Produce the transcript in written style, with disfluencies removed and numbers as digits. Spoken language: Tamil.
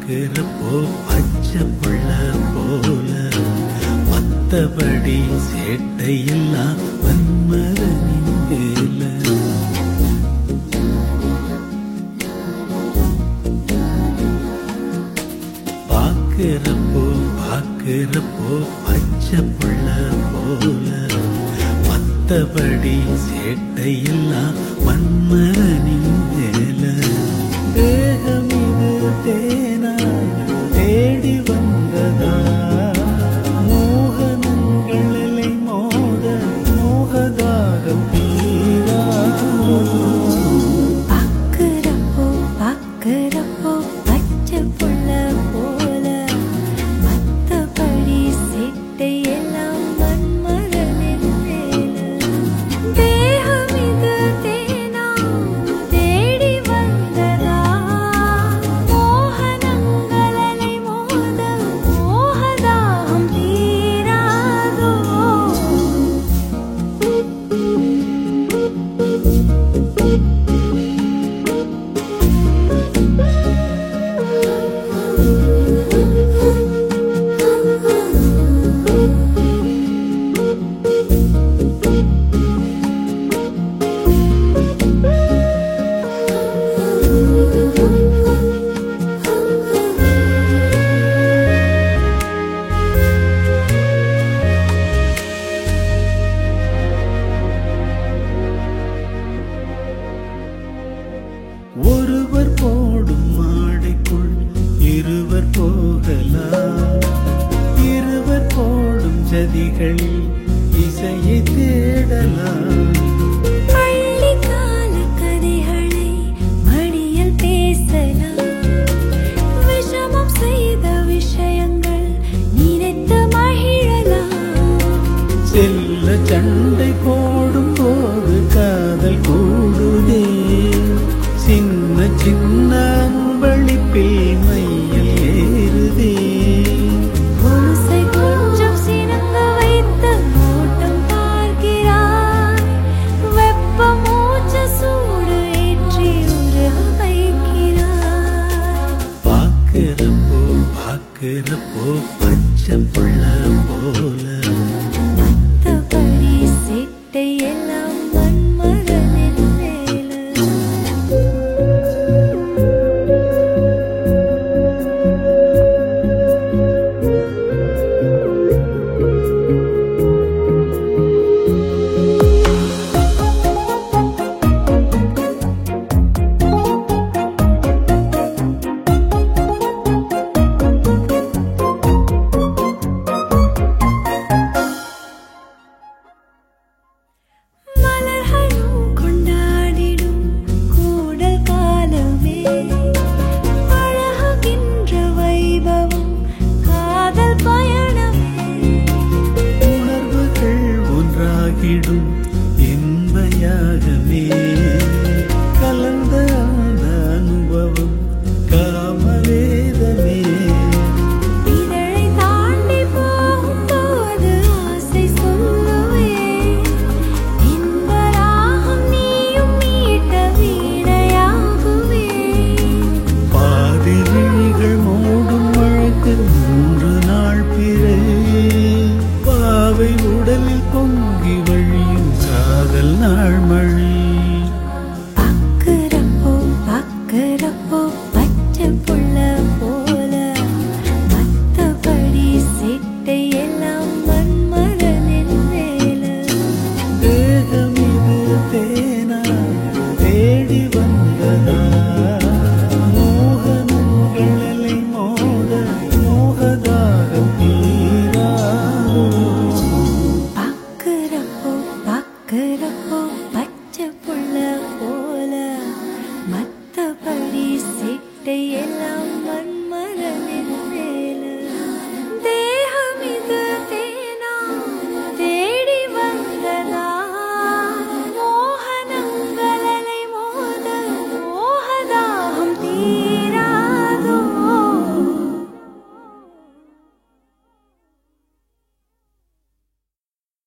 பார்க்கிறப்போ பச்சை புள்ள போல மத்தபடி சேட்டையெல்லாம் வன்மரனின் மேல. பார்க்கிறப்போ பச்சை புள்ள போல மத்தபடி சேட்டையெல்லாம் வன்மரனின் மேல. தேகம் இது தேனா தேடி வந்ததா மோகனங்களை மோத மோகதாகம் தீரா. பார்க்கிறப்போ பச்சை புள்ள போல மத்தபடி சேட்டையெல்லாம் வன்மரனின் மேல. தேகம் இது தேனா தேடி வந்ததா மோகனங்களை மோத மோகதாகம் தீராதோ. ஒருவர் போடும் மாடைக்குள் இருவர் போகலாம். இருவர் போடும் ஜதிகளில் இசையை தேடலாம். பள்ளிக்கால கதைகளை மடியில் பேசலாம். விஷமம் செய்த விஷயங்கள் நினைத்து மகிழலாம். செல்ல சண்டை போடும் போது காதல் கூடுதே. சின்ன சின்ன அன்பளிப்பில் மையில் ஏறுதே. மனசை கொஞ்சம் சினங்க வைத்து ஓட்டம் பார்க்கிறாய். வெப்ப மூச்சு சூடு ஏற்றி உருக வைக்கிறாய். பார்க்கிறப்போ பச்சை புள்ள போல மத்தபடி சேட்டையெல்லாம் வன்மரனின் மேல. மலர்களும் கொண்டாடிடும் கூடல் காலமே. பழகுகின்ற வைபவம் காதல் பயணமே. உணர்வுகள் ஒன்றாகிடும் இன்பயாகமே. கலந்த அந்த அனுபவம் காமவேதமே. இதழை தாண்டி போகும்போது ஆசை சொல்லுவேன். இன்பராகம் நீயும் மீட்ட வீணையாகுவேன். பாதி விழிகள் மூடும் வழக்கு 3 நாள் பிறை. பாவை உடலில் பொங்கி வழியும் காதல் நாள் மழை. பார்க்கிறப்போ பச்சை புள்ள போல மத்தபடி சேட்டையெல்லாம் வன்மரனின் மேல. தேகம் இது தேனா தேடி வந்ததா மோகனங்களை மோத மோகதாகம் தீரா. பார்க்கிறப்போ